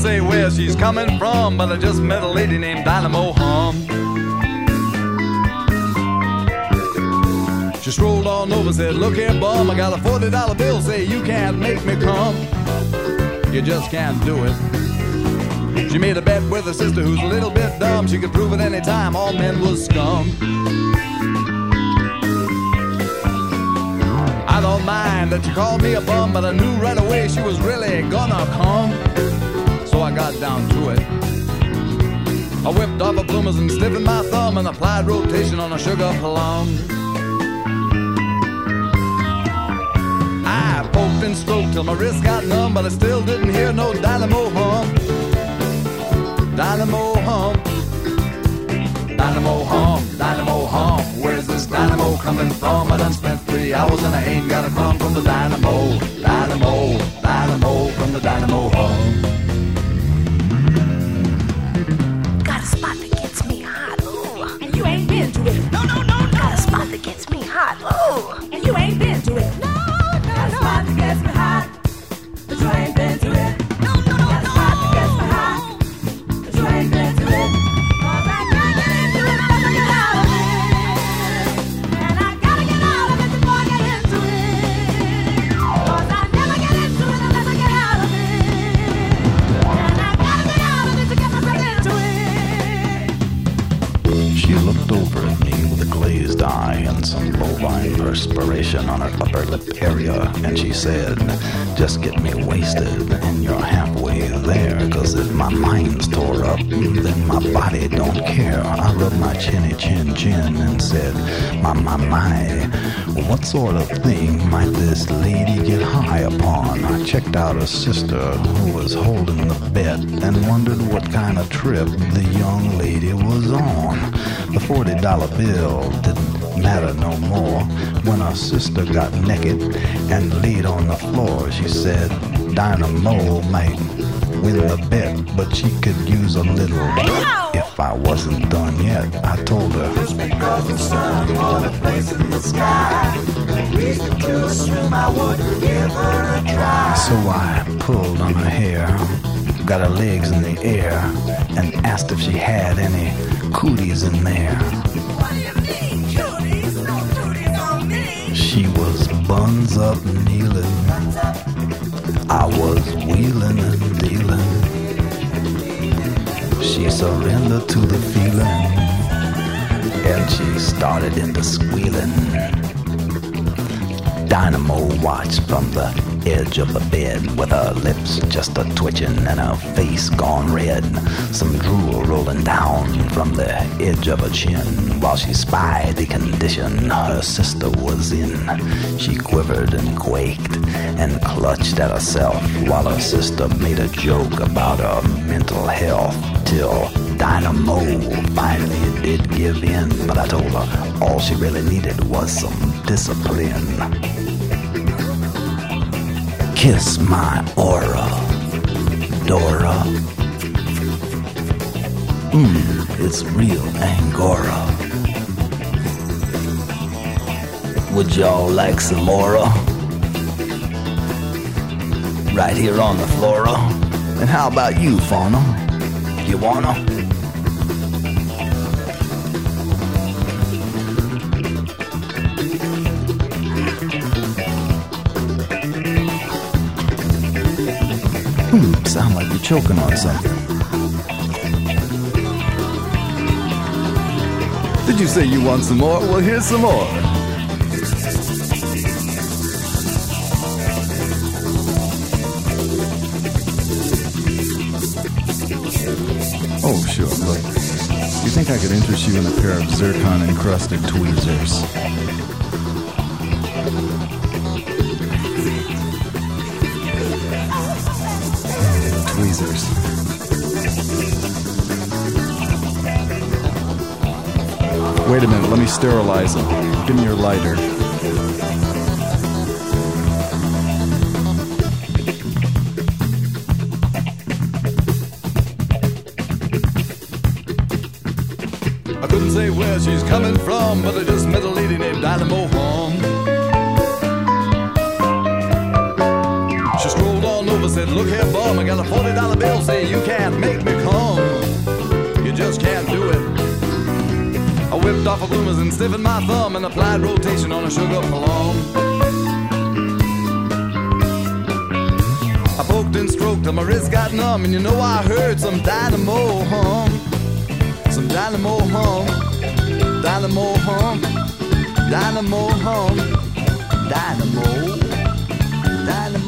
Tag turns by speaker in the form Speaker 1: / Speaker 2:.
Speaker 1: say where she's coming from, but I just met a lady named Dynamo Hum. She strolled on over, said, look here, bum, I got a $40 bill, say you can't make me come. You just can't do it. She made a bet with her sister who's a little bit dumb. She could prove at any time all men was scum. I don't mind that she called me a bum, but I knew right away she was really gonna come. So I got down to it. I whipped off her bloomers and stiffened my thumb and applied rotation on a sugar plum. I poked and stroked till my wrist got numb, but I still didn't hear no Dynamo Hum. Dynamo Hum, Dynamo Hum, Dynamo Hum. Where's this dynamo coming from? I done spent 3 hours and I ain't got a crumb from the dynamo. Dynamo, dynamo, from the Dynamo Hum.
Speaker 2: Got a spot that gets me hot, ooh, and you ain't been to it. No, no, no, no. Got a spot that gets me hot, ooh, and you ain't been to it. No, no, no. Got a spot that gets me hot, but you ain't been to it. No, no, no, no. Got a spot that gets me hot. You ain't been to it, 'cause I can't get into it unless I get out of it. And I gotta get out of it before I get into it, 'cause I never get into it unless I get out of it. And I gotta get out of it to get myself into it.
Speaker 3: She looked over at me with a glazed eye and some bovine perspiration on her upper lip area, and she said, just get me wasted and you're halfway there, 'cause if my mind's tore up, then my body don't care. I rubbed my chinny chin and said, my, what sort of thing might this lady get high upon? I checked out her sister who was holding the bed and wondered what kind of trip the young lady was on. The $40 bill didn't matter no more. When her sister got naked and laid on the floor, she said Dynamo might win the bet, but she could use a little. If I wasn't done yet, I told her, just because the sun on a place in the sky, no reason to assume I wouldn't give her a try. So I pulled on her hair, got her legs in the air, and asked if she had any cooties in there.
Speaker 2: What do you mean, cooties? No cooties on me.
Speaker 3: She was buns up kneeling. I was wheeling and dealing. She surrendered to the feeling, and she started into squealing. Dynamo watched from the edge of the bed with her lips just a twitching and her face gone red, some drool rolling down from the edge of her chin while she spied the condition her sister was in. She quivered and quaked and clutched at herself while her sister made a joke about her mental health, till Dynamo finally did give in. But I told her all she really needed was some discipline. Kiss my aura, Dora. It's real Angora. Would y'all like some more? Right here on the flora. And how about you, fauna? You wanna? Sound like you're choking on something.
Speaker 1: Did you say you want some more? Well, here's some more. Oh, sure, look. You think I could interest you in a pair of zircon-encrusted tweezers? Tweezers. Wait a minute, let me sterilize them. Give me your lighter. I couldn't say where she's coming from, but I just met a lady named Dynamo Hum. She strolled on over, said, look here, bum, I got a $40 bill, say you my bloomers and stiffened my thumb and applied rotation on a sugar plum. I poked and stroked till my wrist got numb, and you know I heard some dynamo hum. Some dynamo hum. Dynamo hum. Dynamo hum. Dynamo. Dynamo.